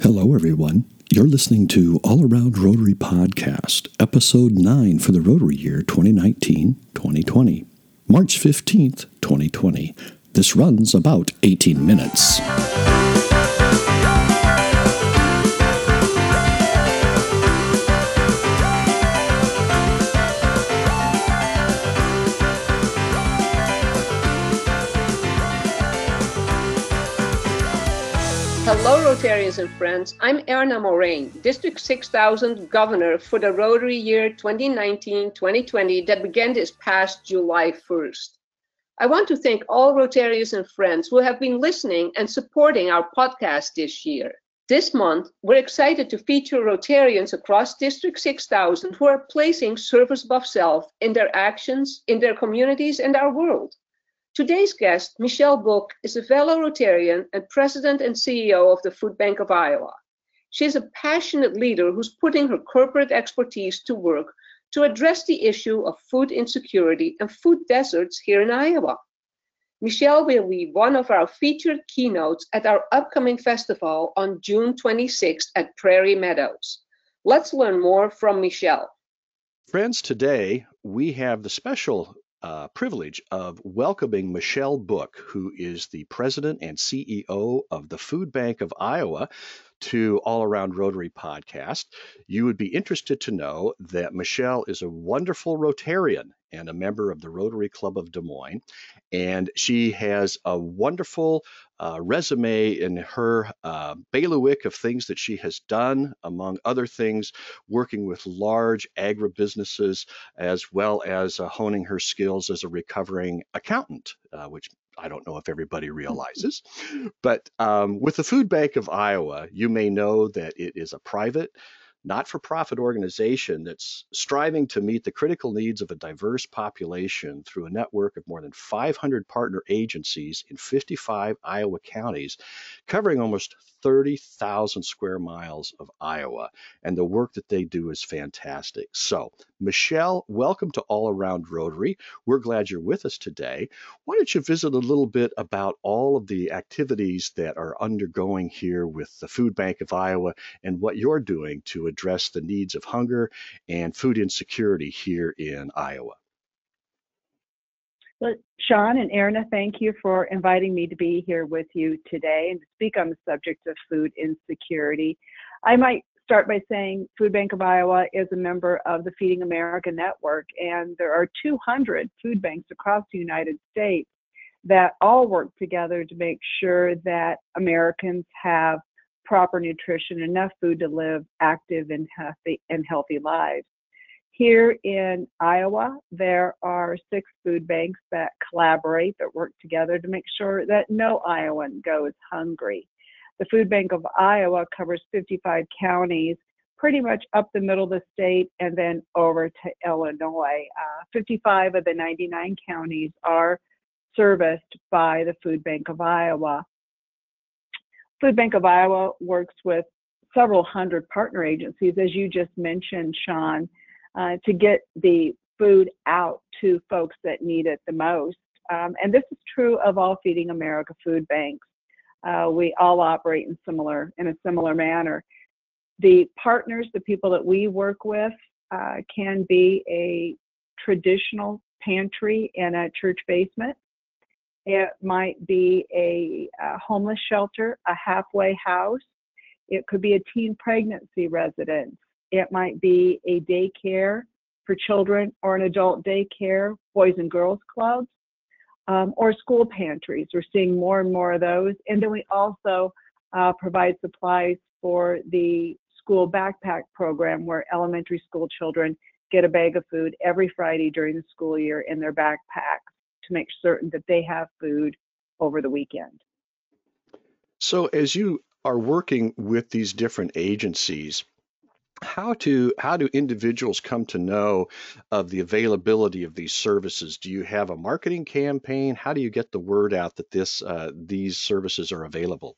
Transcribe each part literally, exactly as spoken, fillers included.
Hello, everyone. You're listening to All Around Rotary Podcast, Episode nine for the Rotary year twenty nineteen twenty twenty, March fifteenth, twenty twenty. This runs about eighteen minutes. Hello, Rotarians and friends. I'm Erna Moraine, District six thousand Governor for the Rotary year twenty nineteen twenty twenty that began this past July first. I want to thank all Rotarians and friends who have been listening and supporting our podcast this year. This month, we're excited to feature Rotarians across District six thousand who are placing service above self in their actions, in their communities, and our world. Today's guest, Michelle Book, is a fellow Rotarian and president and C E O of the Food Bank of Iowa. She is a passionate leader who's putting her corporate expertise to work to address the issue of food insecurity and food deserts here in Iowa. Michelle will be one of our featured keynotes at our upcoming festival on June twenty-sixth at Prairie Meadows. Let's learn more from Michelle. Friends, today we have the special Uh, privilege of welcoming Michelle Book, who is the president and C E O of the Food Bank of Iowa, to All Around Rotary Podcast. You would be interested to know that Michelle is a wonderful Rotarian and a member of the Rotary Club of Des Moines, and she has a wonderful uh, resume in her uh, bailiwick of things that she has done, among other things, working with large agribusinesses, as well as uh, honing her skills as a recovering accountant, uh, which I don't know if everybody realizes. But um, with the Food Bank of Iowa, you may know that it is a private, not-for-profit organization that's striving to meet the critical needs of a diverse population through a network of more than five hundred partner agencies in fifty-five Iowa counties, covering almost thirty thousand square miles of Iowa. And the work that they do is fantastic. So, Michelle, welcome to All Around Rotary. We're glad you're with us today. Why don't you visit a little bit about all of the activities that are undergoing here with the Food Bank of Iowa and what you're doing to address the needs of hunger and food insecurity here in Iowa. Well, Sean and Erna, thank you for inviting me to be here with you today and to speak on the subject of food insecurity. I might start by saying Food Bank of Iowa is a member of the Feeding America Network, and there are two hundred food banks across the United States that all work together to make sure that Americans have proper nutrition, enough food to live active and healthy and healthy lives. Here in Iowa, there are six food banks that collaborate, that work together to make sure that no Iowan goes hungry. The Food Bank of Iowa covers fifty-five counties, pretty much up the middle of the state and then over to Illinois. Uh, fifty-five of the ninety-nine counties are serviced by the Food Bank of Iowa. Food Bank of Iowa works with several hundred partner agencies, as you just mentioned, Sean, uh, to get the food out to folks that need it the most. Um, and this is true of all Feeding America food banks. Uh, we all operate in similar in a similar manner. The partners, the people that we work with, uh, can be a traditional pantry in a church basement. It might be a, a homeless shelter, a halfway house. It could be a teen pregnancy residence. It might be a daycare for children or an adult daycare, boys and girls clubs, um, or school pantries. We're seeing more and more of those. And then we also uh, provide supplies for the school backpack program, where elementary school children get a bag of food every Friday during the school year in their backpacks to make certain that they have food over the weekend. So as you are working with these different agencies, how to how do individuals come to know of the availability of these services? Do you have a marketing campaign? How do you get the word out that this uh, these services are available?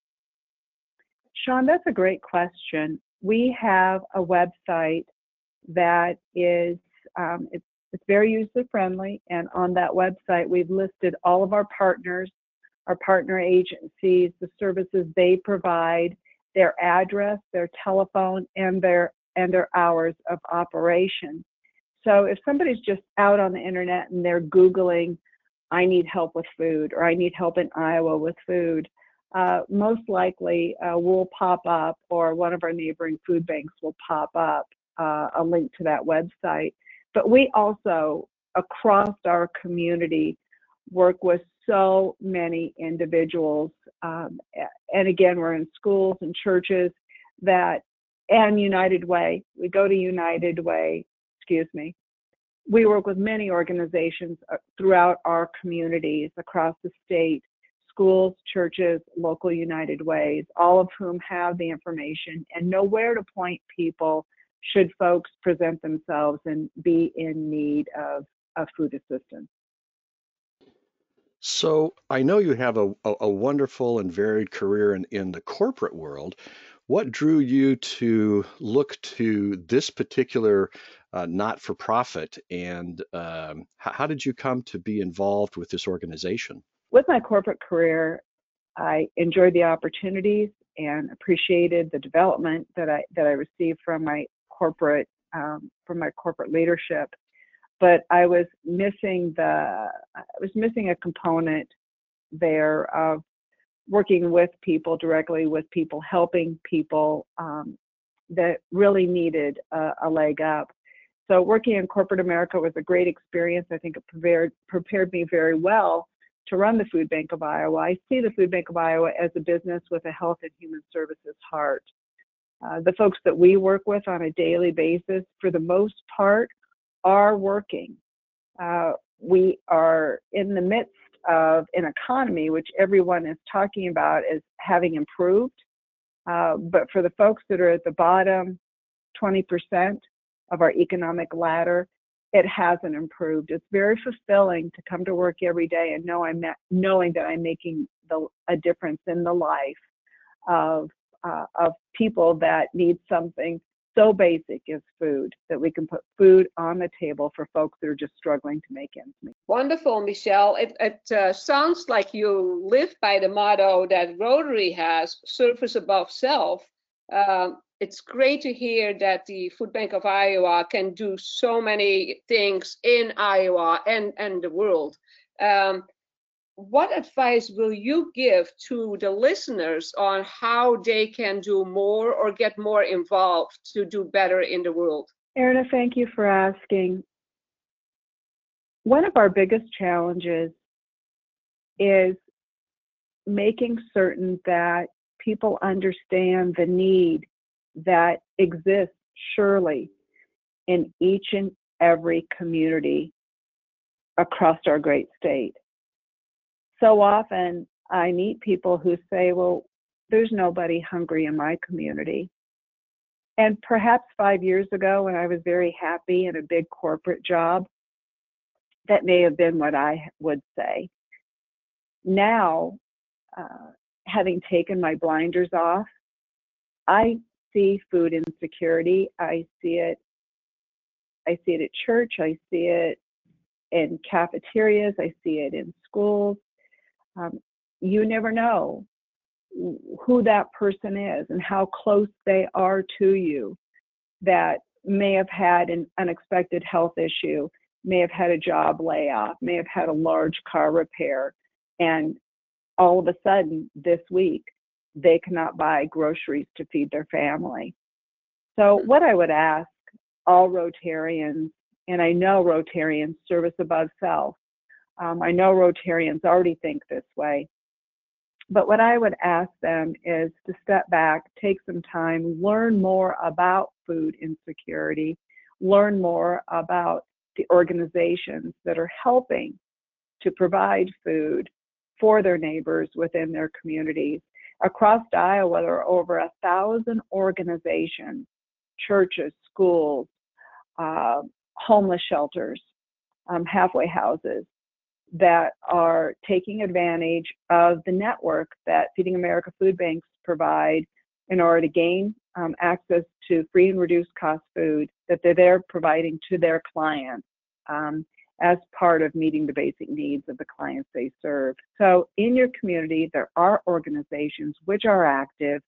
Sean, that's a great question. We have a website that is um, it's, it's very user friendly, and on that website we've listed all of our partners, our partner agencies, the services they provide, their address, their telephone, and their and their hours of operation. So if somebody's just out on the internet and they're Googling, I need help with food, or I need help in Iowa with food, uh, most likely uh, will pop up, or one of our neighboring food banks will pop up uh, a link to that website. But we also, across our community, work with so many individuals. Um, and again, we're in schools and churches that, and United Way, we go to United Way, excuse me. We work with many organizations throughout our communities across the state, schools, churches, local United Ways, all of whom have the information and know where to point people should folks present themselves and be in need of, of food assistance. So I know you have a, a, a wonderful and varied career in, in the corporate world. What drew you to look to this particular uh, not-for-profit, and um, how, how did you come to be involved with this organization? With my corporate career, I enjoyed the opportunities and appreciated the development that I that I received from my corporate um, from my corporate leadership. But I was missing the I was missing a component there of working with people, directly with people, helping people um, that really needed a, a leg up. So working in corporate America was a great experience. I think it prepared prepared me very well to run the Food Bank of Iowa. I see the Food Bank of Iowa as a business with a health and human services heart. Uh, the folks that we work with on a daily basis, for the most part, are working. Uh, we are in the midst of an economy which everyone is talking about as having improved. Uh, but for the folks that are at the bottom twenty percent of our economic ladder, it hasn't improved. It's very fulfilling to come to work every day and know I'm knowing that I'm making the, a difference in the life of uh, of people that need something so basic as food, that we can put food on the table for folks that are just struggling to make ends meet. Wonderful, Michelle. It, it uh, sounds like you live by the motto that Rotary has, service above self. Um, it's great to hear that the Food Bank of Iowa can do so many things in Iowa and, and the world. Um, what advice will you give to the listeners on how they can do more or get more involved to do better in the world? Erna, thank you for asking. One of our biggest challenges is making certain that people understand the need that exists surely in each and every community across our great state. So often I meet people who say, well, there's nobody hungry in my community. And perhaps five years ago, when I was very happy in a big corporate job, that may have been what I would say. Now, uh, having taken my blinders off, I see food insecurity. I see it. I see it at church. I see it in cafeterias. I see it in schools. Um, you never know who that person is and how close they are to you, that may have had an unexpected health issue, may have had a job layoff, may have had a large car repair, and all of a sudden this week they cannot buy groceries to feed their family. So what I would ask all Rotarians, and I know Rotarians, service above self, um, I know Rotarians already think this way, but what I would ask them is to step back, take some time, learn more about food insecurity, learn more about the organizations that are helping to provide food for their neighbors within their communities. Across Iowa, there are over a thousand organizations, churches, schools, uh, homeless shelters, um, halfway houses, that are taking advantage of the network that Feeding America food banks provide in order to gain um, access to free and reduced cost food that they're there providing to their clients um, as part of meeting the basic needs of the clients they serve. So in your community, there are organizations which are active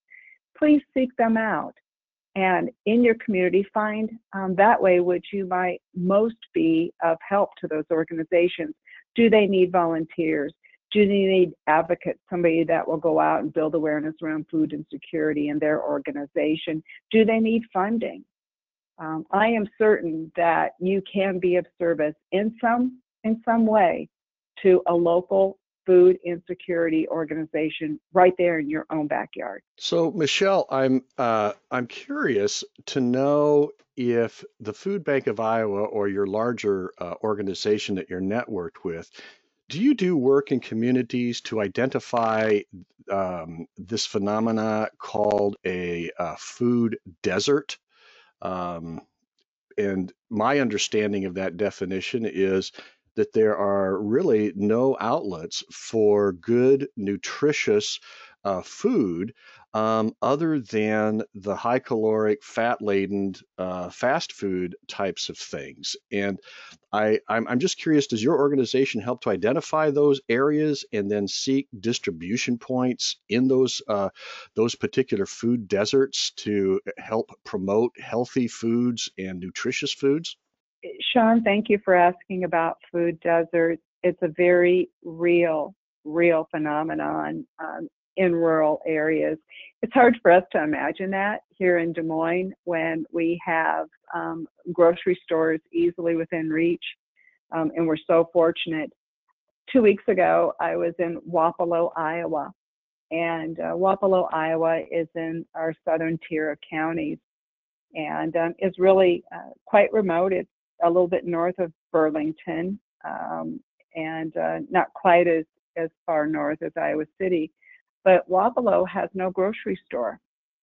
please seek them out. And in your community, find um, that way which you might most be of help to those organizations. Do they need volunteers? Do they need advocates, somebody that will go out and build awareness around food insecurity in their organization? Do they need funding? Um, I am certain that you can be of service in some in some way to a local food insecurity organization right there in your own backyard. So, Michelle, I'm uh, I'm curious to know if the Food Bank of Iowa or your larger uh, organization that you're networked with, do you do work in communities to identify um, this phenomena called a uh, food desert? Um, and my understanding of that definition is that there are really no outlets for good, nutritious uh, food um, other than the high caloric, fat laden uh, fast food types of things. And I, I'm, I'm just curious, does your organization help to identify those areas and then seek distribution points in those uh, those particular food deserts to help promote healthy foods and nutritious foods? Sean, thank you for asking about food deserts. It's a very real, real phenomenon um, in rural areas. It's hard for us to imagine that here in Des Moines when we have um, grocery stores easily within reach, um, and we're so fortunate. Two weeks ago, I was in Wapello, Iowa, and uh, Wapello, Iowa is in our southern tier of counties and um, is really uh, quite remote. It's a little bit north of Burlington, um, and uh, not quite as, as far north as Iowa City. But Wapello has no grocery store.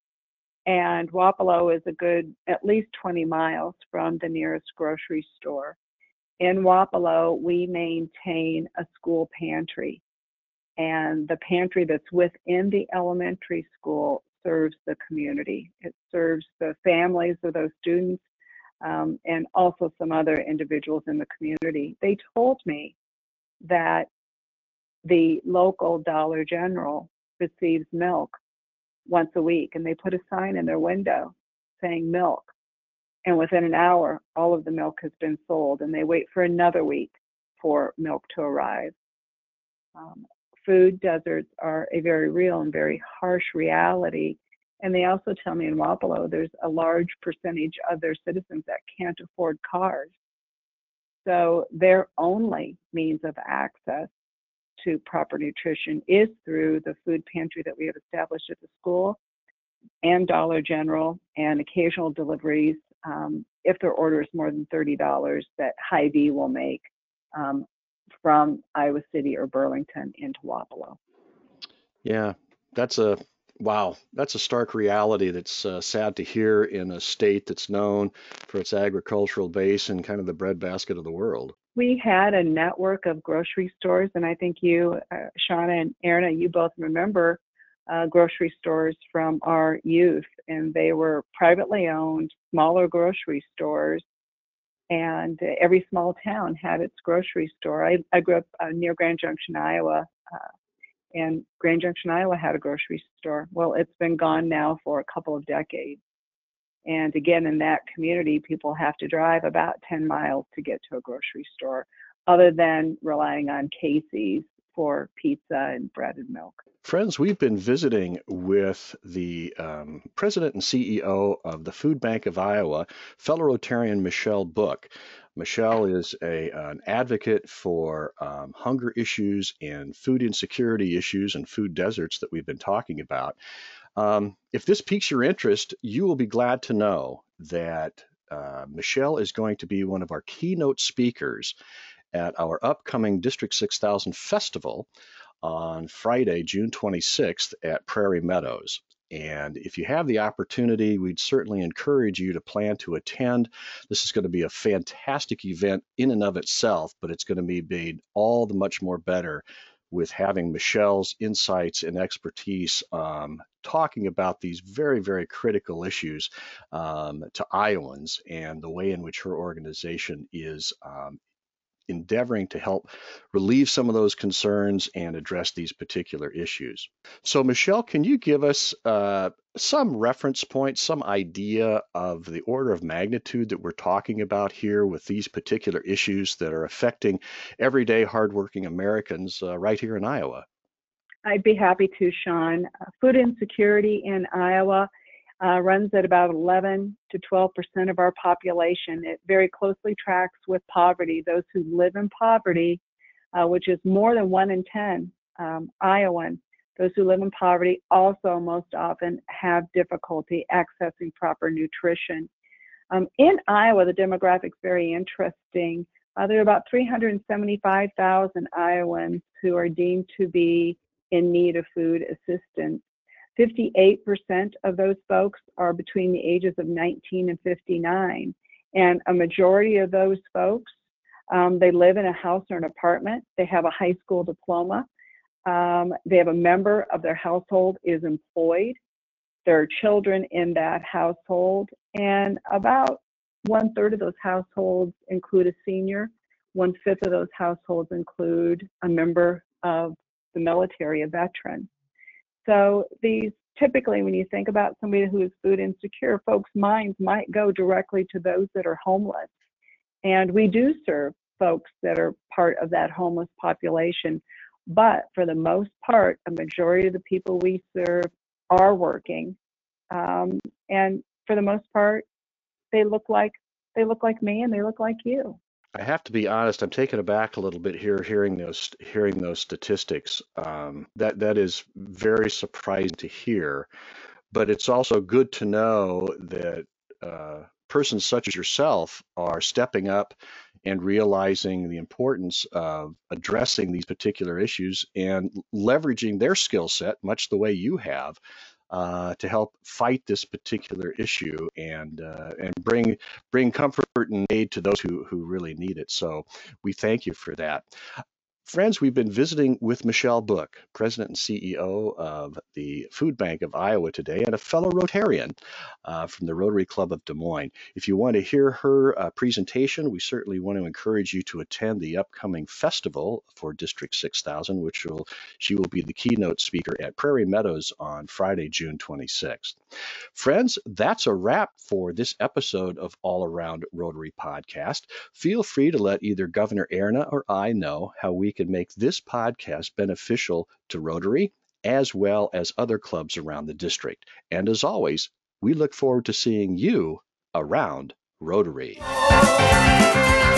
And Wapello is a good at least twenty miles from the nearest grocery store. In Wapello, we maintain a school pantry. And the pantry that's within the elementary school serves the community. It serves the families of those students um, and also some other individuals in the community. They told me that the local Dollar General receives milk once a week, and they put a sign in their window saying milk. And within an hour, all of the milk has been sold, and they wait for another week for milk to arrive. Um, food deserts are a very real and very harsh reality. And they also tell me in Wapello, there's a large percentage of their citizens that can't afford cars. So their only means of access to proper nutrition is through the food pantry that we have established at the school and Dollar General and occasional deliveries. Um, if their order is more than thirty dollars, that Hy-Vee will make um, from Iowa City or Burlington into Wapello. Yeah, that's a wow. That's a stark reality that's uh, sad to hear in a state that's known for its agricultural base and kind of the breadbasket of the world. We had a network of grocery stores, and I think you, uh, Shauna and Erna, you both remember uh, grocery stores from our youth, and they were privately owned, smaller grocery stores, and uh, every small town had its grocery store. I, I grew up uh, near Grand Junction, Iowa, uh, and Grand Junction, Iowa had a grocery store. Well, it's been gone now for a couple of decades. And again, in that community, people have to drive about ten miles to get to a grocery store, other than relying on Casey's for pizza and bread and milk. Friends, we've been visiting with the um, president and C E O of the Food Bank of Iowa, fellow Rotarian Michelle Book. Michelle is a, an advocate for um, hunger issues and food insecurity issues and food deserts that we've been talking about. Um, if this piques your interest, you will be glad to know that uh, Michelle is going to be one of our keynote speakers at our upcoming District six thousand Festival on Friday, June twenty-sixth at Prairie Meadows. And if you have the opportunity, we'd certainly encourage you to plan to attend. This is going to be a fantastic event in and of itself, but it's going to be made all the much more better with having Michelle's insights and expertise um, talking about these very, very critical issues um, to Iowans and the way in which her organization is um, endeavoring to help relieve some of those concerns and address these particular issues. So, Michelle, can you give us uh, some reference points, some idea of the order of magnitude that we're talking about here with these particular issues that are affecting everyday hardworking Americans uh, right here in Iowa? I'd be happy to, Sean. Uh, food insecurity in Iowa uh, runs at about eleven to twelve percent of our population. It very closely tracks with poverty. Those who live in poverty, uh, which is more than one in ten um, Iowans, those who live in poverty also most often have difficulty accessing proper nutrition. Um, in Iowa, the demographics very interesting. Uh, there are about three hundred seventy-five thousand Iowans who are deemed to be in need of food assistance. fifty-eight percent of those folks are between the ages of nineteen and fifty-nine. And a majority of those folks, um, they live in a house or an apartment. They have a high school diploma. Um, they have a member of their household is employed. There are children in that household. And about one third of those households include a senior. One fifth of those households include a member of the military, a veteran. So these typically, when you think about somebody who is food insecure, folks' minds might go directly to those that are homeless. And we do serve folks that are part of that homeless population. But for the most part, a majority of the people we serve are working. Um, and for the most part, they look like they look like me and they look like you. I have to be honest, I'm taken aback a little bit here hearing those hearing those statistics. Um, that that is very surprising to hear, but it's also good to know that uh, persons such as yourself are stepping up and realizing the importance of addressing these particular issues and leveraging their skill set, much the way you have, uh, to help fight this particular issue and uh, and bring bring comfort and aid to those who who really need it. So we thank you for that. Friends, we've been visiting with Michelle Book, President and C E O of the Food Bank of Iowa today, and a fellow Rotarian uh, from the Rotary Club of Des Moines. If you want to hear her uh, presentation, we certainly want to encourage you to attend the upcoming festival for District six thousand, which will she will be the keynote speaker at Prairie Meadows on Friday, June twenty-sixth. Friends, that's a wrap for this episode of All Around Rotary Podcast. Feel free to let either Governor Erna or I know how we can make this podcast beneficial to Rotary as well as other clubs around the district. And as always, we look forward to seeing you around Rotary.